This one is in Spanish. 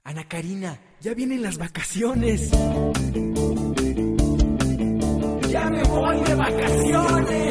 Ana Karina, ya vienen las vacaciones. ¡Ya me voy de vacaciones!